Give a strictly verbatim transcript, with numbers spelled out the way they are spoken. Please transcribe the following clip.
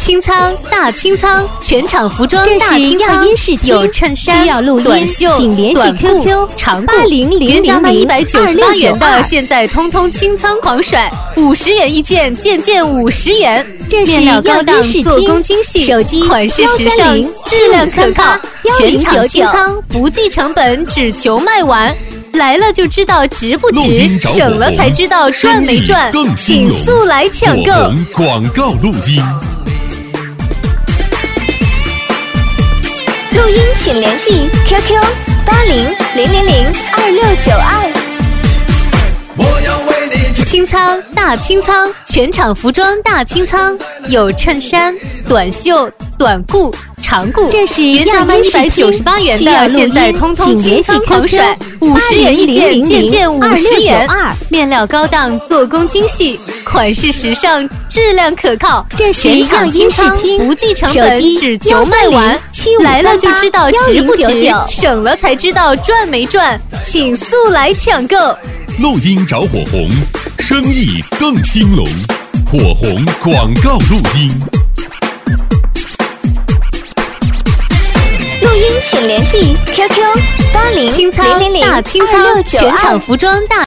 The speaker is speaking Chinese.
清仓大清仓，全场服装大清仓，有衬衫、 需要录音短袖、 请联系 Q Q 长裤， 八零零零原价卖一零百九十八元的， 二六九二现在通通清仓狂甩，五十元一件，件件五十元。 这是面料高档样衣视， 做听工精细， 手机款式时尚，质量可靠，全场清幺零九九仓，不计成本，只求卖完。来了就知道值不值， 录音找火省了才知道赚没赚生意更，兴请隆速来抢购。 火红广告录音。 录音请联系 Q Q 八零零零零二六九二。 我要为你去清仓大清仓，全场服装大清仓，有衬衫、短袖、短裤、长裤， 这是原价卖一百九十八元的，现在通通清仓狂甩，五十元一件，件件五十元。面料高档，做工精细，款式时尚，质量可靠。 这是全场清仓样衣视，听不计成手本， 机只求卖完。来了就知道值不值幺零九九， 省了才知道赚没赚，请速来抢购。 录音找火红，生意更兴隆。火红广告录音。 录音请联系 Q Q 八零清仓零零零大清二六仓， 九二。 全场服装大